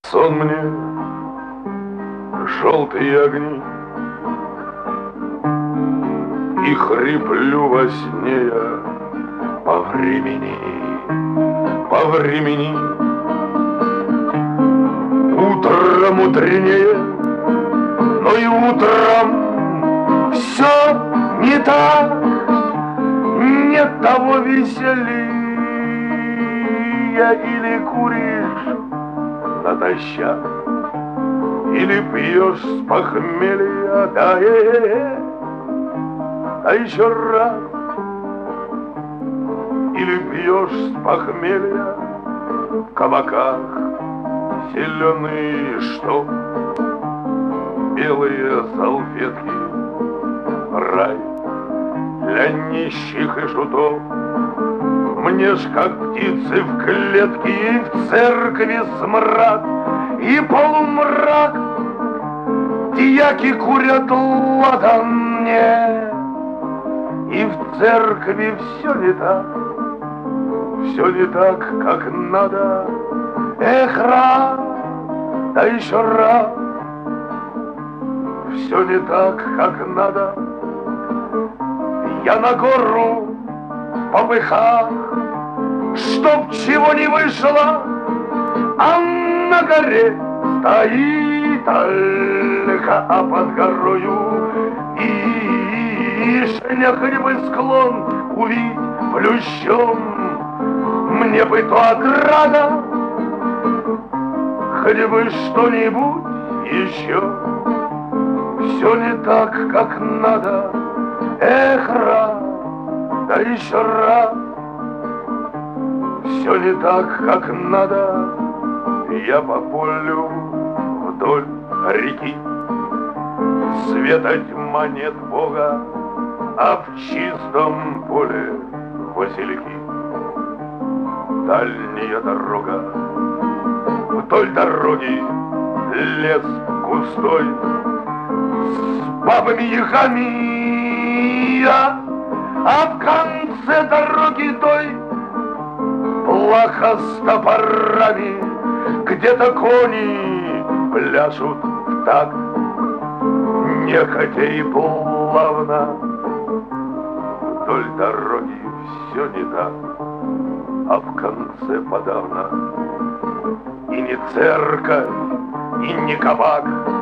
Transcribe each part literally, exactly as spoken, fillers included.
Сон мне, желтые огни, и хриплю во сне я по времени, по времени. Утром утреннее, но и утром все не так, нет того веселия. Или куришь натощак, или пьешь с похмелья, да, э, э, э, а еще раз. Или пьешь с похмелья в кабаках зеленые, что белые салфетки, рай для нищих и шутов. Мне ж как птицы в клетке, и в церкви смрад, и полумрак. Дьяки курят ладан мне, и в церкви все не так, все не так, как надо. Эх, раз, да еще раз, все не так, как надо. Я на гору в попыхах, чтоб чего не вышло, а на горе стоит ольха, а под горою вишня, хоть бы склон увидеть плющом. Мне бы то ограда, хоть бы что-нибудь еще. Все не так, как надо. Эх, раз, да еще раз. Все не так, как надо. Я по полю вдоль реки, света тьма нет Бога, а в чистом поле васильки. Дальняя дорога, вдоль дороги лес густой с бабами-ягами, а, а в конце дороги той плаха с топорами, где-то кони пляшут так, нехотя и плавно. Вдоль дороги все не так, а в конце подавно. И не церковь, и не кабак,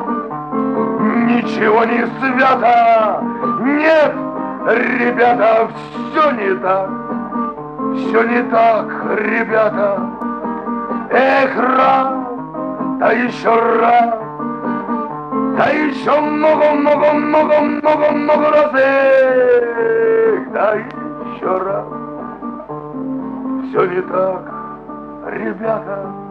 ничего не свято. Нет, ребята, все не так. Все не так, ребята. Эх, раз, да еще раз, да еще много-много-много-много-много раз. Эх, да еще раз. Все не так, ребята.